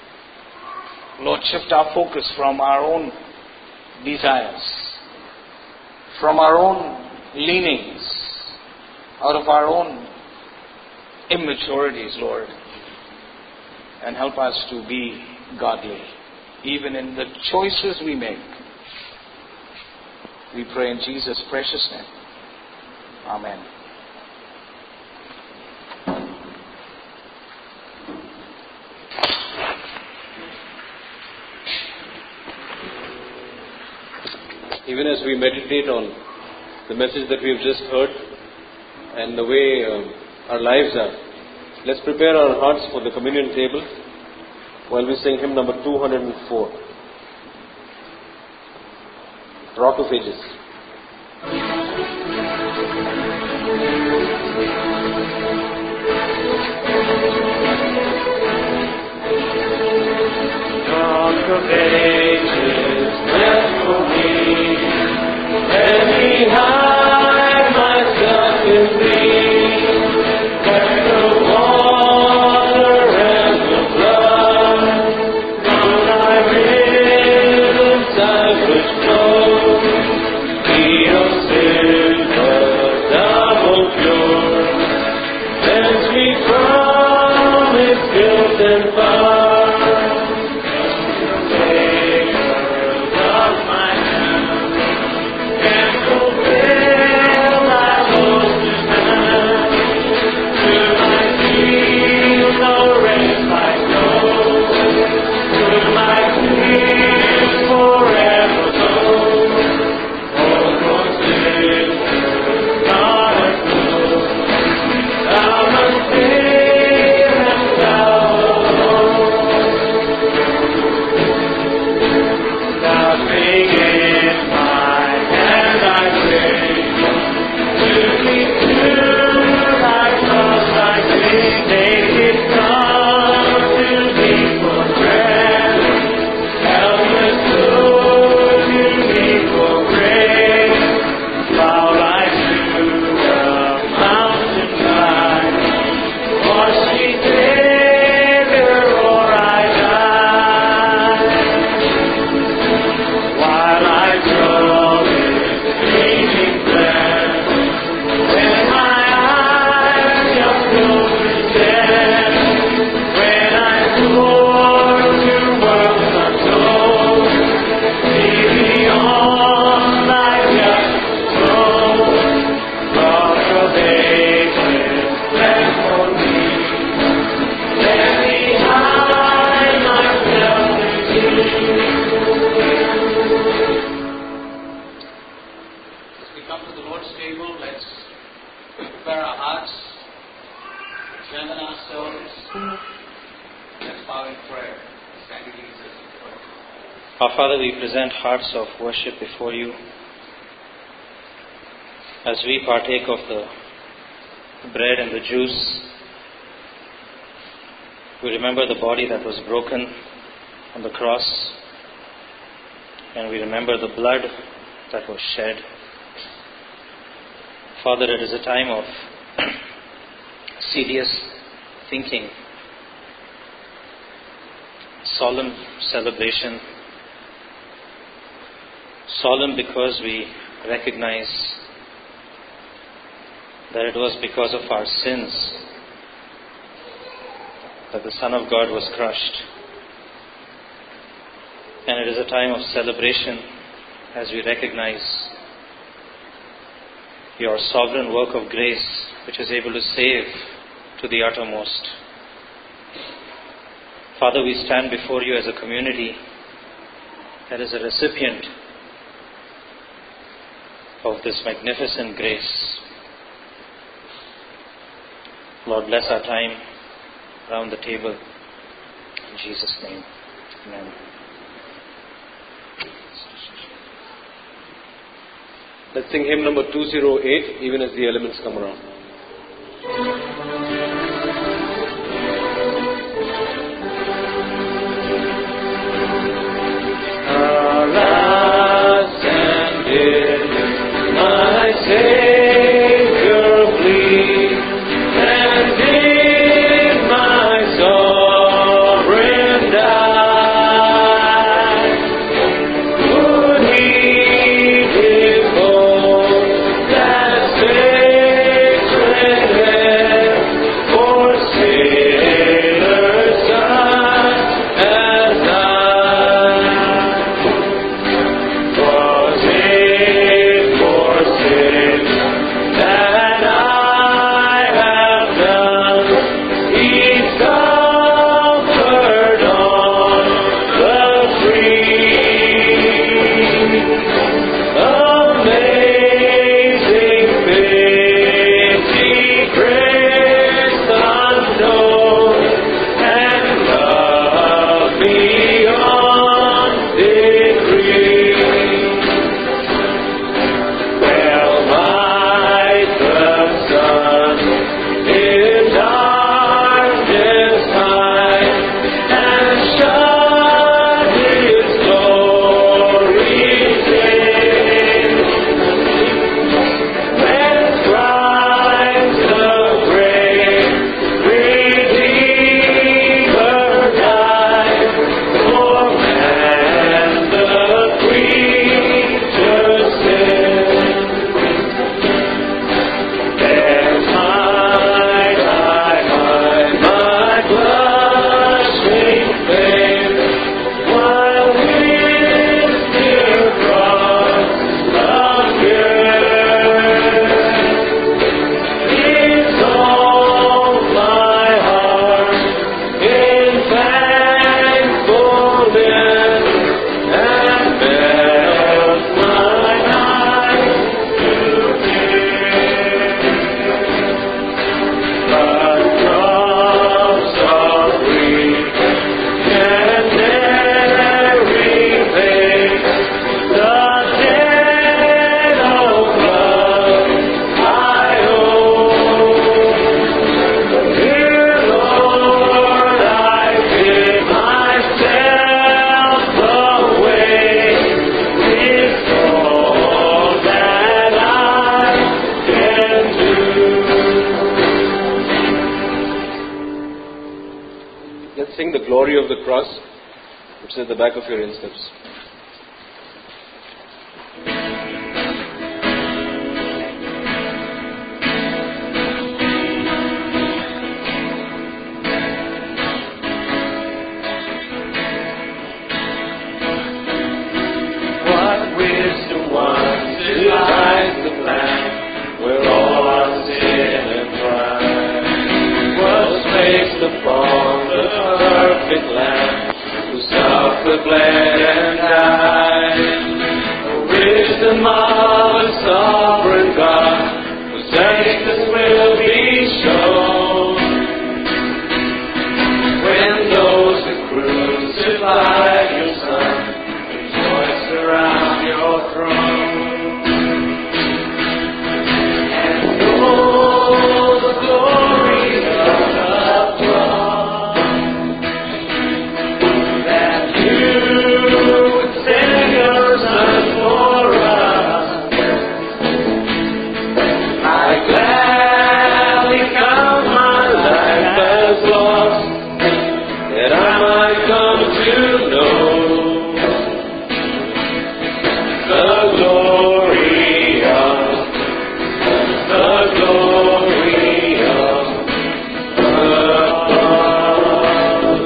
Lord, shift our focus from our own desires, from our own leanings, out of our own immaturities, Lord, and help us to be godly, even in the choices we make. We pray in Jesus' precious name. Amen. Even as we meditate on the message that we have just heard and the way uh, our lives are, let's prepare our hearts for the communion table while we sing hymn number two hundred four, Rock of Ages. Rock of Ages, left for me. Let me hide myself in thee, where the water and the blood from thy risen side which flow, be of silver double pure, cleanse me from its guilt and fire. Our Father, we present hearts of worship before you as we partake of the bread and the juice. We remember the body that was broken on the cross, and we remember the blood that was shed. Father, it is a time of serious thinking, solemn celebration. Solemn because we recognize that it was because of our sins that the Son of God was crushed. And it is a time of celebration as we recognize your sovereign work of grace, which is able to save to the uttermost. Father, we stand before you as a community that is a recipient of this magnificent grace. Lord, bless our time around the table. In Jesus' name, amen. Let's sing hymn number two oh eight, even as the elements come around. Savior, please, and in my sovereign die. beyond degree. Well might the sun in darkness hide and shut His glories in. When Christ the great Redeemer died for man, the creature's sin, there might I hide my blushing face while His dear cross appears. It's all my heart in thankfulness and melt my eyes to tears. But drops of grief can never repay the debt of love I owe. Dear Lord, I give myself away. It's all that I can do. Let's sing the glory of the cross, which is at the back of your insteps. What wisdom once devised the plan where all our sin and pride was placed upon the perfect Lamb who suffered, bled, and died. The wisdom of a sovereign God whose justice will be shown when those who crucified your Son rejoice around your throne. And oh, the glory of the cross, that you would send your Son for us. I gladly count my life as lost, that I might come to know the glory of, the glory of the cross.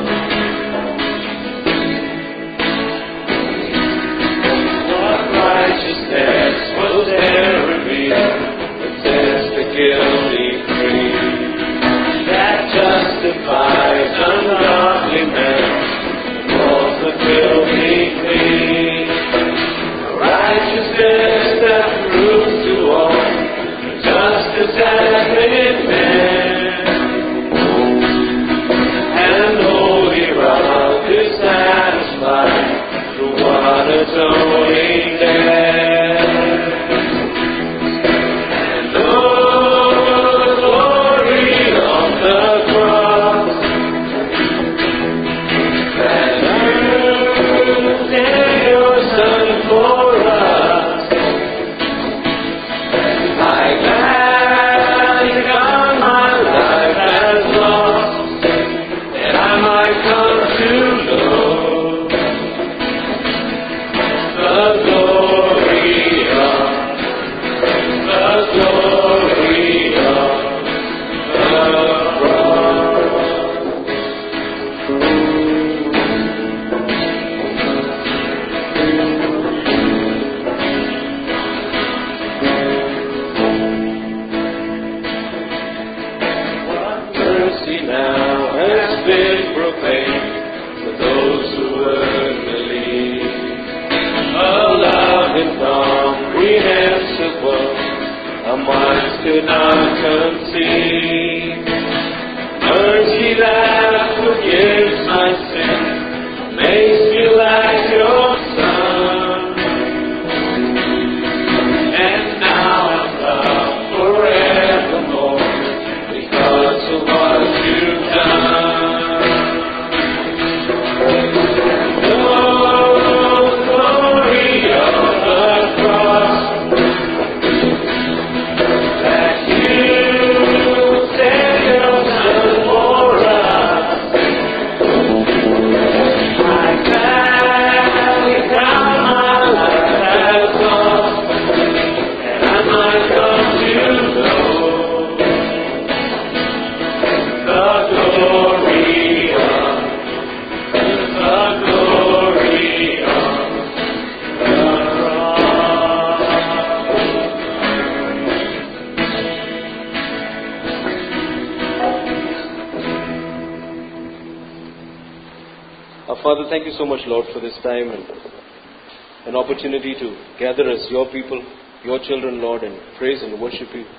What righteousness was there revealed that sets the guilty free, that justifies ungodly men, calls the filthy clean. Righteousness that proves to all the justice has been met, and holy wrath is satisfied through one atoning death. And oh, the glory of the cross, that you sent your Son for us. I gladly count my life as lost, that I might come to know the glory of, the glory of the cross. What mercy now has been proclaimed for those who would believe. A love incomprehensible, a mind could not conceive. Mercy that forgives my sin Our Father, thank you so much, Lord, for this time and an opportunity to gather as your people, your children, Lord, and praise and worship you.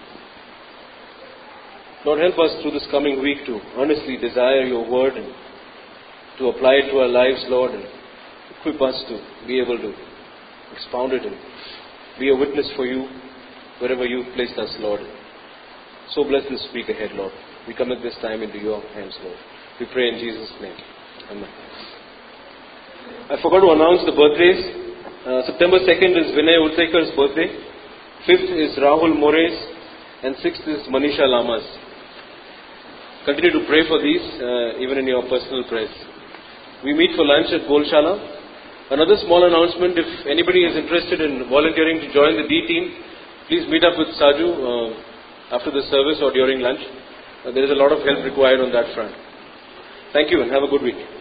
Lord, help us through this coming week to earnestly desire your word and to apply it to our lives, Lord, and equip us to be able to expound it and be a witness for you wherever you've placed us, Lord. So bless this week ahead, Lord. We commit this time into your hands, Lord. We pray in Jesus' name. Amen. I forgot to announce the birthdays. Uh, September second is Vinay Ultekar's birthday. fifth is Rahul More's. And sixth is Manisha Lama's. Continue to pray for these, uh, even in your personal prayers. We meet for lunch at Golshala. Another small announcement, if anybody is interested in volunteering to join the D team, please meet up with Saju uh, after the service or during lunch. Uh, there is a lot of help required on that front. Thank you and have a good week.